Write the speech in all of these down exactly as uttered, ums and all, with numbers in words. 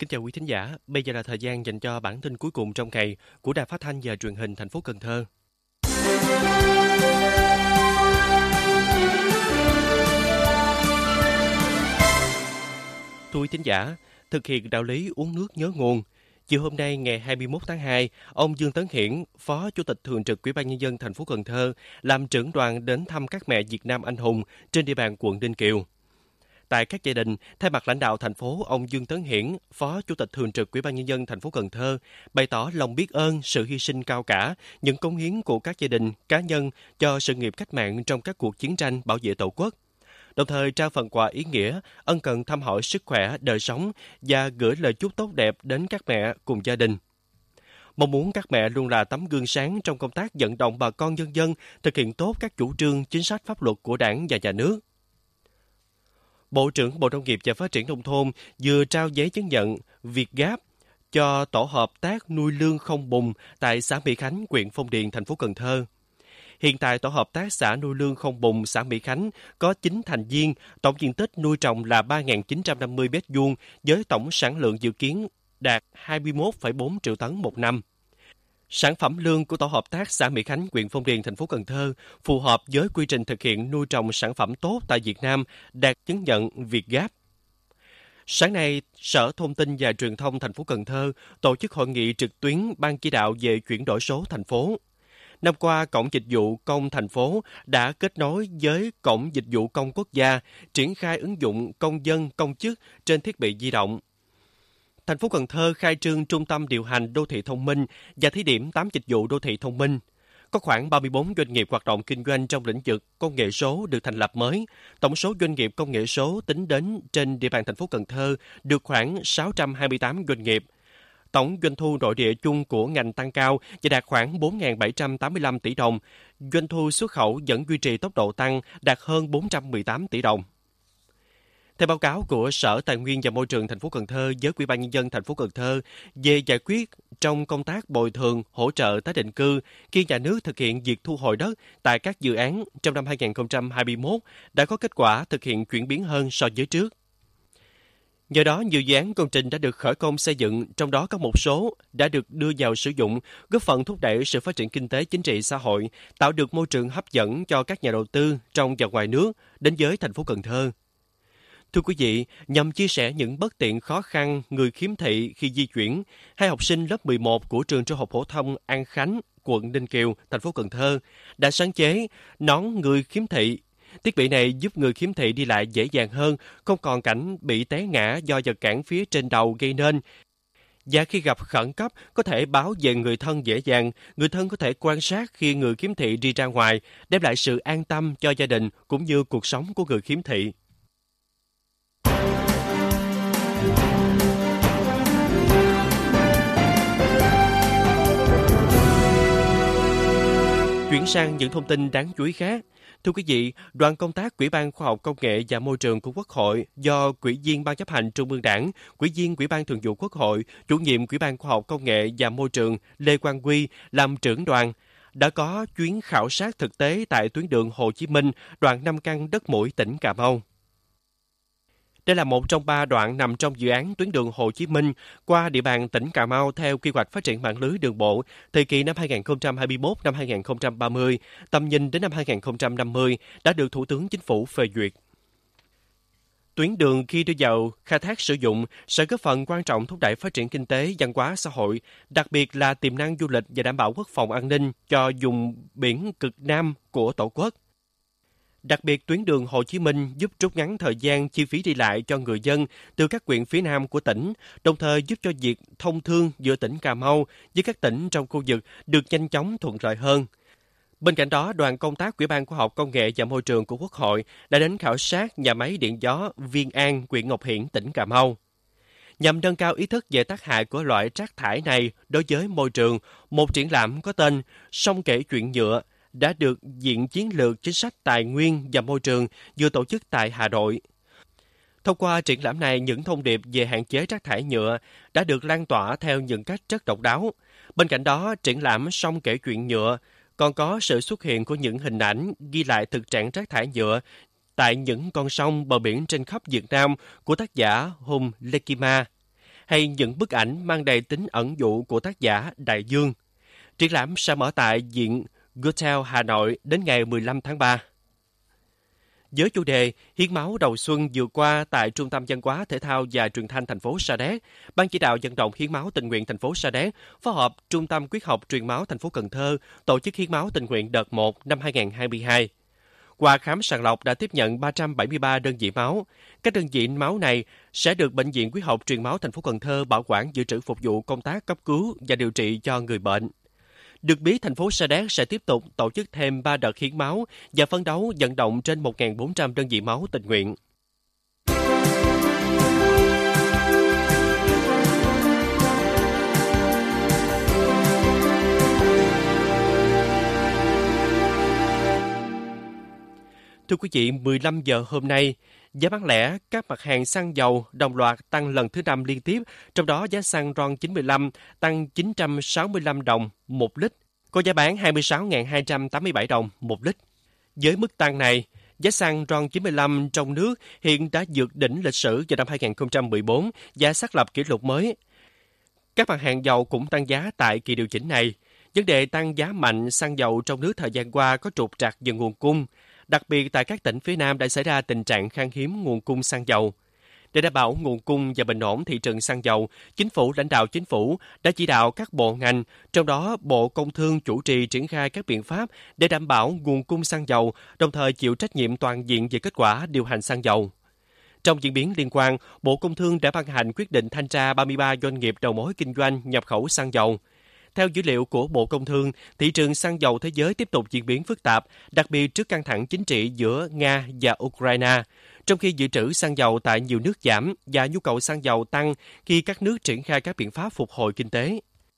Kính chào quý thính giả, bây giờ là thời gian dành cho bản tin cuối cùng trong ngày của Đài Phát thanh và Truyền hình thành phố Cần Thơ. Thưa quý thính giả, thực hiện đạo lý uống nước nhớ nguồn, chiều hôm nay ngày hai mươi mốt tháng hai, ông Dương Tấn Hiển, Phó Chủ tịch Thường trực Ủy ban Nhân dân thành phố Cần Thơ, làm trưởng đoàn đến thăm các mẹ Việt Nam anh hùng trên địa bàn quận Ninh Kiều. Tại các gia đình, thay mặt lãnh đạo thành phố, ông Dương Tấn Hiển, Phó Chủ tịch Thường trực Ủy ban Nhân dân thành phố Cần Thơ, bày tỏ lòng biết ơn, sự hy sinh cao cả, những cống hiến của các gia đình, cá nhân cho sự nghiệp cách mạng trong các cuộc chiến tranh bảo vệ Tổ quốc. Đồng thời trao phần quà ý nghĩa, ân cần thăm hỏi sức khỏe, đời sống và gửi lời chúc tốt đẹp đến các mẹ cùng gia đình. Mong muốn các mẹ luôn là tấm gương sáng trong công tác vận động bà con nhân dân thực hiện tốt các chủ trương, chính sách pháp luật của Đảng và Nhà nước. Bộ trưởng Bộ Nông nghiệp và Phát triển Nông thôn vừa trao giấy chứng nhận Việt Gáp cho tổ hợp tác nuôi lương không bùn tại xã Mỹ Khánh, huyện Phong Điền, thành phố Cần Thơ. Hiện tại, tổ hợp tác xã nuôi lương không bùn xã Mỹ Khánh có chín thành viên, tổng diện tích nuôi trồng là ba nghìn chín trăm năm mươi mét vuông với tổng sản lượng dự kiến đạt hai mươi mốt phẩy bốn triệu tấn một năm. Sản phẩm lương của tổ hợp tác xã Mỹ Khánh, huyện Phong Điền, thành phố Cần Thơ phù hợp với quy trình thực hiện nuôi trồng sản phẩm tốt tại Việt Nam, đạt chứng nhận Việt Gáp. Sáng nay, Sở Thông tin và Truyền thông thành phố Cần Thơ tổ chức hội nghị trực tuyến Ban chỉ đạo về chuyển đổi số thành phố. Năm qua, Cổng Dịch vụ Công thành phố đã kết nối với Cổng Dịch vụ Công Quốc gia, triển khai ứng dụng công dân, công chức trên thiết bị di động. Thành phố Cần Thơ khai trương trung tâm điều hành đô thị thông minh và thí điểm tám dịch vụ đô thị thông minh. Có khoảng ba mươi bốn doanh nghiệp hoạt động kinh doanh trong lĩnh vực công nghệ số được thành lập mới. Tổng số doanh nghiệp công nghệ số tính đến trên địa bàn thành phố Cần Thơ được khoảng sáu trăm hai mươi tám doanh nghiệp. Tổng doanh thu nội địa chung của ngành tăng cao và đạt khoảng bốn nghìn bảy trăm tám mươi lăm tỷ đồng. Doanh thu xuất khẩu vẫn duy trì tốc độ tăng, đạt hơn bốn trăm mười tám tỷ đồng. Theo báo cáo của Sở Tài nguyên và Môi trường thành phố Cần Thơ với Ủy ban Nhân dân thành phố Cần Thơ về giải quyết trong công tác bồi thường, hỗ trợ tái định cư khi nhà nước thực hiện việc thu hồi đất tại các dự án trong năm hai nghìn không trăm hai mươi mốt đã có kết quả thực hiện chuyển biến hơn so với trước. Nhờ đó, nhiều dự án công trình đã được khởi công xây dựng, trong đó có một số đã được đưa vào sử dụng, góp phần thúc đẩy sự phát triển kinh tế, chính trị, xã hội, tạo được môi trường hấp dẫn cho các nhà đầu tư trong và ngoài nước đến với thành phố Cần Thơ. Thưa quý vị, nhằm chia sẻ những bất tiện khó khăn người khiếm thị khi di chuyển, hai học sinh lớp mười một của trường Trung học phổ thông An Khánh, quận Ninh Kiều, thành phố Cần Thơ đã sáng chế nón người khiếm thị. Thiết bị này giúp người khiếm thị đi lại dễ dàng hơn, không còn cảnh bị té ngã do vật cản phía trên đầu gây nên. Và khi gặp khẩn cấp, có thể báo về người thân dễ dàng, người thân có thể quan sát khi người khiếm thị đi ra ngoài, đem lại sự an tâm cho gia đình cũng như cuộc sống của người khiếm thị. Chuyển sang những thông tin đáng chú ý khác. Thưa quý vị, đoàn công tác Ủy ban Khoa học Công nghệ và Môi trường của Quốc hội do Ủy viên Ban chấp hành Trung ương Đảng, Ủy viên Ủy ban Thường vụ Quốc hội, Chủ nhiệm Ủy ban Khoa học Công nghệ và Môi trường Lê Quang Huy làm trưởng đoàn đã có chuyến khảo sát thực tế tại tuyến đường Hồ Chí Minh, đoạn Nam Căn, Đất Mũi, tỉnh Cà Mau. Đây là một trong ba đoạn nằm trong dự án tuyến đường Hồ Chí Minh qua địa bàn tỉnh Cà Mau theo quy hoạch phát triển mạng lưới đường bộ thời kỳ năm hai nghìn không trăm hai mươi mốt đến năm hai nghìn không trăm ba mươi, tầm nhìn đến năm hai nghìn không trăm năm mươi đã được Thủ tướng Chính phủ phê duyệt. Tuyến đường khi đưa vào khai thác sử dụng sẽ góp phần quan trọng thúc đẩy phát triển kinh tế, văn hóa, xã hội, đặc biệt là tiềm năng du lịch và đảm bảo quốc phòng an ninh cho vùng biển cực Nam của Tổ quốc. Đặc biệt, tuyến đường Hồ Chí Minh giúp rút ngắn thời gian chi phí đi lại cho người dân từ các huyện phía Nam của tỉnh, đồng thời giúp cho việc thông thương giữa tỉnh Cà Mau với các tỉnh trong khu vực được nhanh chóng thuận lợi hơn. Bên cạnh đó, đoàn công tác Ủy ban Khoa học Công nghệ và Môi trường của Quốc hội đã đến khảo sát nhà máy điện gió Viên An, huyện Ngọc Hiển, tỉnh Cà Mau. Nhằm nâng cao ý thức về tác hại của loại rác thải này đối với môi trường, một triển lãm có tên Song kể chuyện nhựa đã được Viện Chiến lược Chính sách Tài nguyên và Môi trường vừa tổ chức tại Hà Nội. Thông qua triển lãm này, những thông điệp về hạn chế rác thải nhựa đã được lan tỏa theo những cách rất độc đáo. Bên cạnh đó, triển lãm Song kể chuyện nhựa còn có sự xuất hiện của những hình ảnh ghi lại thực trạng rác thải nhựa tại những con sông bờ biển trên khắp Việt Nam của tác giả Hùng Lekima. hay những bức ảnh mang đầy tính ẩn dụ của tác giả Đại Dương. Triển lãm sẽ mở tại Viện Goethe Hà Nội đến ngày mười lăm tháng ba. Với chủ đề Hiến máu đầu xuân vừa qua tại Trung tâm Văn hóa Thể thao và Truyền thanh thành phố Sa Đéc, Ban chỉ đạo vận động hiến máu tình nguyện thành phố Sa Đéc phối hợp Trung tâm Huyết học Truyền máu thành phố Cần Thơ tổ chức hiến máu tình nguyện đợt một năm hai không hai hai. Qua khám sàng lọc đã tiếp nhận ba trăm bảy mươi ba đơn vị máu. Các đơn vị máu này sẽ được Bệnh viện Huyết học Truyền máu thành phố Cần Thơ bảo quản dự trữ phục vụ công tác cấp cứu và điều trị cho người bệnh. Được biết, thành phố Sa Đéc sẽ tiếp tục tổ chức thêm ba đợt hiến máu và phấn đấu vận động trên một nghìn bốn trăm đơn vị máu tình nguyện. Thưa quý vị, mười lăm giờ hôm nay, giá bán lẻ các mặt hàng xăng dầu đồng loạt tăng lần thứ năm liên tiếp, trong đó giá xăng RON chín mươi lăm tăng chín trăm sáu mươi lăm đồng một lít, có giá bán hai mươi sáu nghìn hai trăm tám mươi bảy đồng một lít. Với mức tăng này, giá xăng RON chín mươi lăm trong nước hiện đã vượt đỉnh lịch sử vào năm hai không một bốn và xác lập kỷ lục mới. Các mặt hàng dầu cũng tăng giá tại kỳ điều chỉnh này. Vấn đề tăng giá mạnh xăng dầu trong nước thời gian qua có trục trặc về nguồn cung. Đặc biệt tại các tỉnh phía Nam đã xảy ra tình trạng khan hiếm nguồn cung xăng dầu. Để đảm bảo nguồn cung và bình ổn thị trường xăng dầu, Chính phủ, lãnh đạo Chính phủ đã chỉ đạo các bộ ngành, trong đó Bộ Công Thương chủ trì triển khai các biện pháp để đảm bảo nguồn cung xăng dầu, đồng thời chịu trách nhiệm toàn diện về kết quả điều hành xăng dầu. Trong diễn biến liên quan, Bộ Công Thương đã ban hành quyết định thanh tra ba mươi ba doanh nghiệp đầu mối kinh doanh nhập khẩu xăng dầu. Theo dữ liệu của Bộ Công Thương, thị trường xăng dầu thế giới tiếp tục diễn biến phức tạp, đặc biệt trước căng thẳng chính trị giữa Nga và Ukraine, trong khi dự trữ xăng dầu tại nhiều nước giảm và nhu cầu xăng dầu tăng khi các nước triển khai các biện pháp phục hồi kinh tế.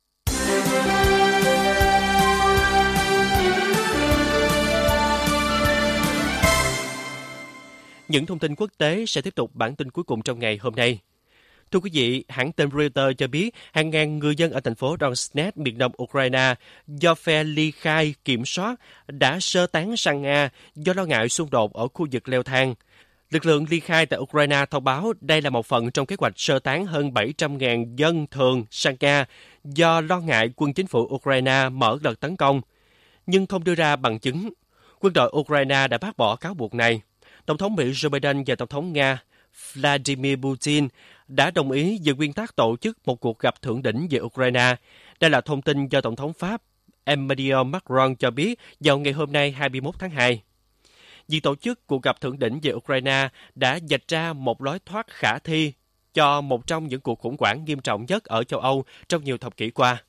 Những thông tin quốc tế sẽ tiếp tục bản tin cuối cùng trong ngày hôm nay. Thưa quý vị, hãng tin Reuters cho biết hàng ngàn người dân ở thành phố Donetsk, miền đông Ukraine, do phe ly khai kiểm soát đã sơ tán sang Nga do lo ngại xung đột ở khu vực leo thang. Lực lượng ly khai tại Ukraine thông báo đây là một phần trong kế hoạch sơ tán hơn bảy trăm nghìn dân thường sang Nga do lo ngại quân chính phủ Ukraine mở đợt tấn công, nhưng không đưa ra bằng chứng. Quân đội Ukraine đã bác bỏ cáo buộc này. Tổng thống Mỹ Joe Biden và Tổng thống Nga Vladimir Putin đã đồng ý về nguyên tắc tổ chức một cuộc gặp thượng đỉnh về Ukraine. Đây là thông tin do Tổng thống Pháp Emmanuel Macron cho biết vào ngày hôm nay hai mươi mốt tháng hai. Việc tổ chức cuộc gặp thượng đỉnh về Ukraine đã vạch ra một lối thoát khả thi cho một trong những cuộc khủng hoảng nghiêm trọng nhất ở châu Âu trong nhiều thập kỷ qua.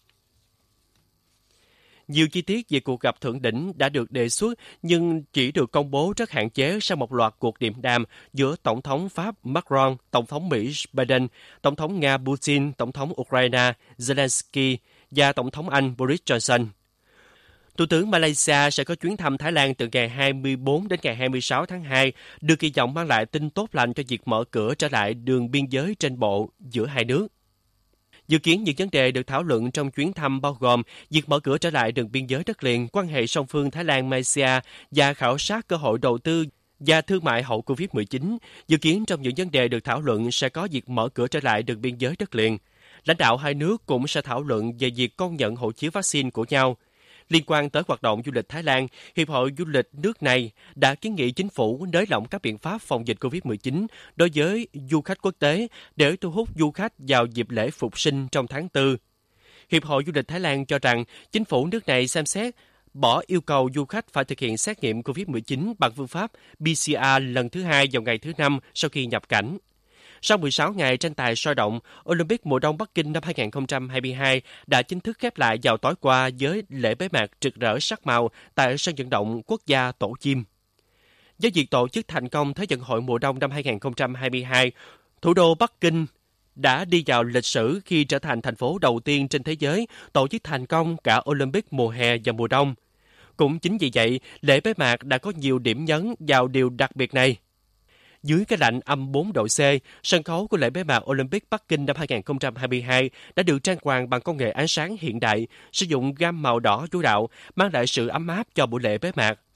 Nhiều chi tiết về cuộc gặp thượng đỉnh đã được đề xuất nhưng chỉ được công bố rất hạn chế sau một loạt cuộc điện đàm giữa Tổng thống Pháp Macron, Tổng thống Mỹ Biden, Tổng thống Nga Putin, Tổng thống Ukraine Zelensky và Tổng thống Anh Boris Johnson. Thủ tướng Malaysia sẽ có chuyến thăm Thái Lan từ ngày hai mươi tư đến ngày hai mươi sáu tháng hai, được kỳ vọng mang lại tin tốt lành cho việc mở cửa trở lại đường biên giới trên bộ giữa hai nước. Dự kiến những vấn đề được thảo luận trong chuyến thăm bao gồm việc mở cửa trở lại đường biên giới đất liền, quan hệ song phương Thái Lan-Malaysia và khảo sát cơ hội đầu tư và thương mại hậu covid mười chín. Dự kiến trong những vấn đề được thảo luận sẽ có việc mở cửa trở lại đường biên giới đất liền. Lãnh đạo hai nước cũng sẽ thảo luận về việc công nhận hộ chiếu vaccine của nhau. Liên quan tới hoạt động du lịch Thái Lan, Hiệp hội Du lịch nước này đã kiến nghị chính phủ nới lỏng các biện pháp phòng dịch covid mười chín đối với du khách quốc tế để thu hút du khách vào dịp lễ Phục sinh trong tháng tư. Hiệp hội Du lịch Thái Lan cho rằng chính phủ nước này xem xét bỏ yêu cầu du khách phải thực hiện xét nghiệm covid mười chín bằng phương pháp pê xê rờ lần thứ hai vào ngày thứ năm sau khi nhập cảnh. Sau mười sáu ngày tranh tài sôi động, Olympic mùa đông Bắc Kinh năm hai không hai hai đã chính thức khép lại vào tối qua với lễ bế mạc rực rỡ sắc màu tại sân vận động quốc gia Tổ Chim. Với việc tổ chức thành công Thế vận hội mùa đông năm hai không hai hai, thủ đô Bắc Kinh đã đi vào lịch sử khi trở thành thành phố đầu tiên trên thế giới tổ chức thành công cả Olympic mùa hè và mùa đông. Cũng chính vì vậy, lễ bế mạc đã có nhiều điểm nhấn vào điều đặc biệt này. Dưới cái lạnh âm bốn độ C, sân khấu của lễ bế mạc Olympic Bắc Kinh năm hai không hai hai đã được trang hoàng bằng công nghệ ánh sáng hiện đại, sử dụng gam màu đỏ chủ đạo, mang lại sự ấm áp cho buổi lễ bế mạc.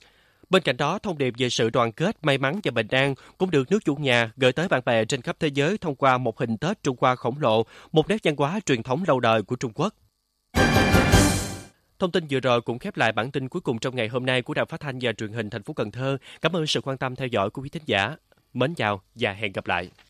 Bên cạnh đó, thông điệp về sự đoàn kết, may mắn và bình an cũng được nước chủ nhà gửi tới bạn bè trên khắp thế giới thông qua một hình Tết Trung Hoa khổng lồ, một nét văn hóa truyền thống lâu đời của Trung Quốc. Thông tin vừa rồi cũng khép lại bản tin cuối cùng trong ngày hôm nay của Đài Phát thanh và Truyền hình thành phố Cần Thơ. Cảm ơn sự quan tâm theo dõi của quý thính giả. Mến chào và hẹn gặp lại.